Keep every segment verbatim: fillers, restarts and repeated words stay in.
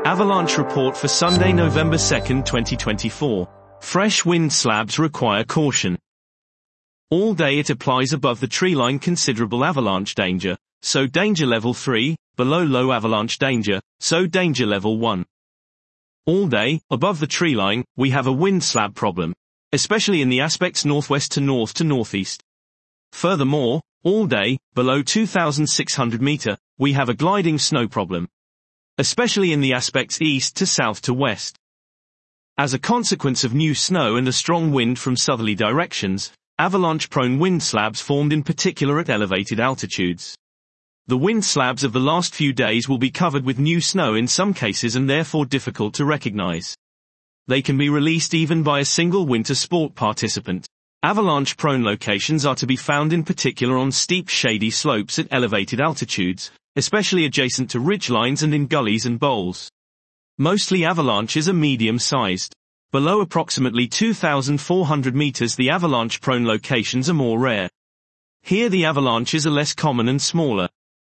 Avalanche report for Sunday, November second, twenty twenty-four. Fresh wind slabs require caution. All day it applies above the treeline considerable avalanche danger, so danger level three, below low avalanche danger, so danger level one. All day, above the treeline, we have a wind slab problem, especially in the aspects northwest to north to northeast. Furthermore, all day, below two thousand six hundred meter, we have a gliding snow problem, especially in the aspects east to south to west. As a consequence of new snow and a strong wind from southerly directions, avalanche-prone wind slabs formed in particular at elevated altitudes. The wind slabs of the last few days will be covered with new snow in some cases and therefore difficult to recognize. They can be released even by a single winter sport participant. Avalanche-prone locations are to be found in particular on steep shady slopes at elevated altitudes, especially adjacent to ridgelines and in gullies and bowls. Mostly avalanches are medium-sized. Below approximately two thousand four hundred meters the avalanche-prone locations are more rare. Here the avalanches are less common and smaller.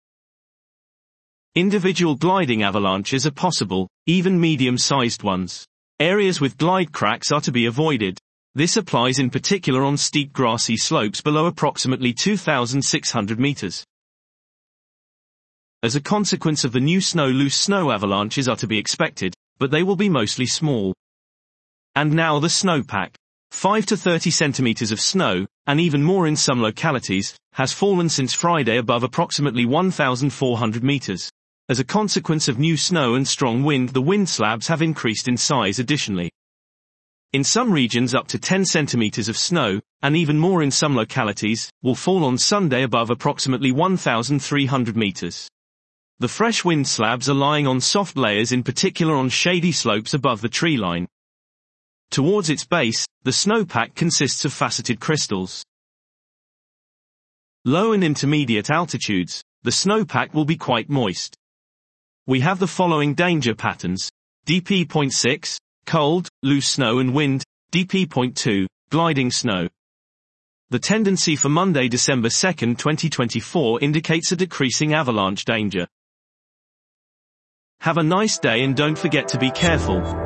Individual gliding avalanches are possible, even medium-sized ones. Areas with glide cracks are to be avoided. This applies in particular on steep grassy slopes below approximately two thousand six hundred meters. As a consequence of the new snow, loose snow avalanches are to be expected, but they will be mostly small. And now the snowpack. five to thirty centimeters of snow, and even more in some localities, has fallen since Friday above approximately one thousand four hundred meters. As a consequence of new snow and strong wind, the wind slabs have increased in size additionally. In some regions up to ten centimeters of snow, and even more in some localities, will fall on Sunday above approximately one thousand three hundred meters. The fresh wind slabs are lying on soft layers, in particular on shady slopes above the treeline. Towards its base, the snowpack consists of faceted crystals. Low and intermediate altitudes, the snowpack will be quite moist. We have the following danger patterns: D P zero point six, cold, loose snow and wind; D P zero point two, gliding snow. The tendency for Monday, December second, twenty twenty-four indicates a decreasing avalanche danger. Have a nice day and don't forget to be careful.